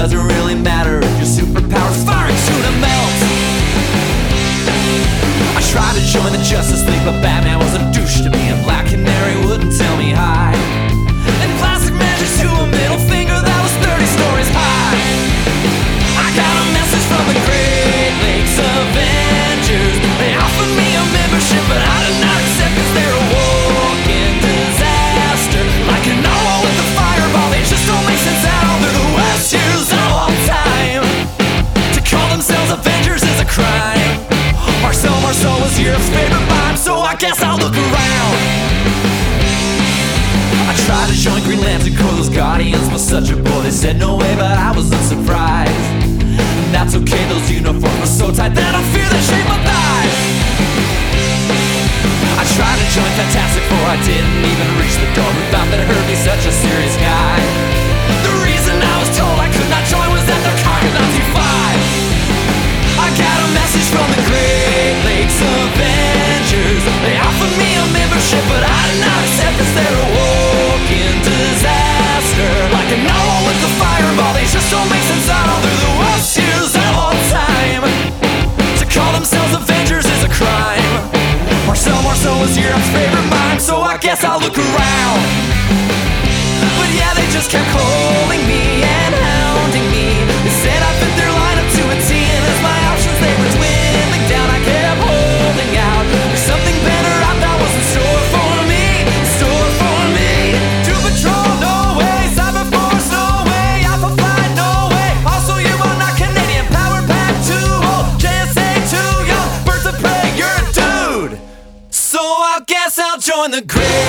doesn't really matter if your superpower's firing tuna melt. I tried to join the Justice League, but Batman was a douche to me, and Black Canary wouldn't tell me hi. And Plastic Man just threw a middle finger that was 30 stories high. I got a message from the Great Lakes Avengers. They offered me a membership, but I did not accept, 'cause they're a walking disaster. Like an owl with a fireball, they just don't make sense at all. They're the worst heroes of all time. To call themselves Avengers is a crime. Marcel was Europe's favorite mime, so I guess I'll look around. I tried to join Green Lantern Corps, those Guardians was such a bore. They said no way, but I wasn't surprised. And that's okay, those uniforms were so tight that I fear they shaped my thighs. I tried to join Fantastic Four, I didn't even reach the door. Who thought that heard me, such a serious guy? The reason I was told I could not join was that they're cocking Nazi 5. I got a message from the Great Lakes Avengers. They offered me a membership, but I did not accept, 'cause they're a walking disaster. Like an owl with a fireball, they just don't make sense at all. They're the worst heroes of all time. To call themselves Avengers is a crime. Marcel was Europe's favorite mime, so I guess I'll look around. But yeah, they just kept calling me and hounding me. They said I fit their lineup to a T, and as my options they were dwindling down, I kept holding out. There's something better I thought was in store for me, Doom Patrol, no way. Cyber Force, no way. Alpha Flight, no way. Also, you are not Canadian. Power Pack 2 old. JSA 2 young. Birds of Prey, you're a dude. So I guess I'll join the Great